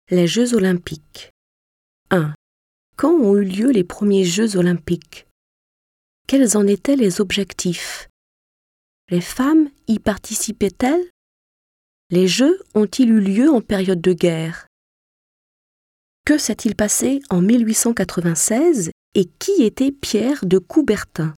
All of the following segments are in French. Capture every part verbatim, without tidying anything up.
Les Jeux olympiques. un. Quand ont eu lieu les premiers Jeux olympiques? Quels en étaient les objectifs? Les femmes y participaient-elles? Les Jeux ont-ils eu lieu en période de guerre? Que s'est-il passé en mille huit cent quatre-vingt-seize et qui était Pierre de Coubertin?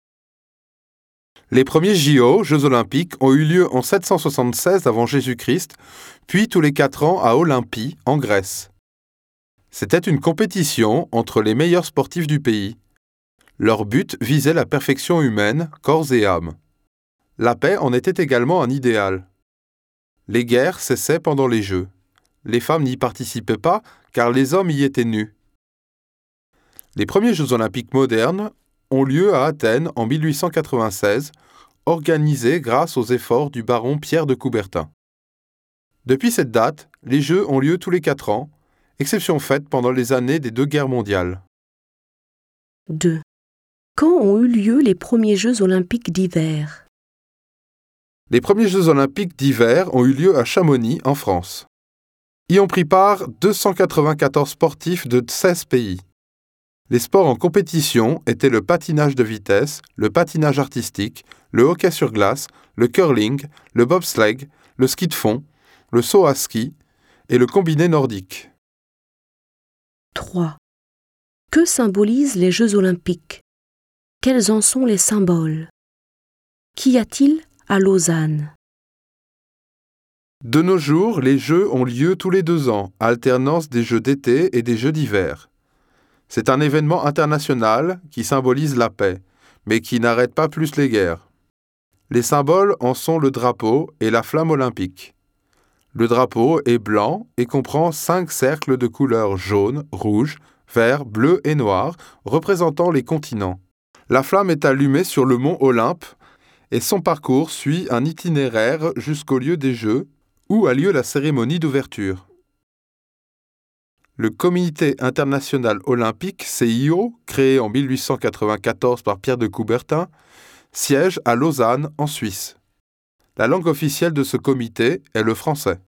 Les premiers J O, Jeux olympiques, ont eu lieu en sept cent soixante-seize avant Jésus-Christ, puis tous les quatre ans à Olympie, en Grèce. C'était une compétition entre les meilleurs sportifs du pays. Leur but visait la perfection humaine, corps et âme. La paix en était également un idéal. Les guerres cessaient pendant les Jeux. Les femmes n'y participaient pas car les hommes y étaient nus. Les premiers Jeux olympiques modernes ont lieu à Athènes en mille huit cent quatre-vingt-seize, organisés grâce aux efforts du baron Pierre de Coubertin. Depuis cette date, les Jeux ont lieu tous les quatre ans, exception faite pendant les années des deux guerres mondiales. deux. Quand ont eu lieu les premiers Jeux olympiques d'hiver? Les premiers Jeux olympiques d'hiver ont eu lieu à Chamonix, en France. Y ont pris part deux cent quatre-vingt-quatorze sportifs de seize pays. Les sports en compétition étaient le patinage de vitesse, le patinage artistique, le hockey sur glace, le curling, le bobsleigh, le ski de fond, le saut à ski et le combiné nordique. trois. Que symbolisent les Jeux olympiques? Quels en sont les symboles? Qu'y a-t-il à Lausanne? De nos jours, les Jeux ont lieu tous les deux ans, à alternance des Jeux d'été et des Jeux d'hiver. C'est un événement international qui symbolise la paix, mais qui n'arrête pas plus les guerres. Les symboles en sont le drapeau et la flamme olympique. Le drapeau est blanc et comprend cinq cercles de couleurs jaune, rouge, vert, bleu et noir, représentant les continents. La flamme est allumée sur le mont Olympe et son parcours suit un itinéraire jusqu'au lieu des Jeux, où a lieu la cérémonie d'ouverture. Le Comité international olympique, C I O, créé en mille huit cent quatre-vingt-quatorze par Pierre de Coubertin, siège à Lausanne, en Suisse. La langue officielle de ce comité est le français.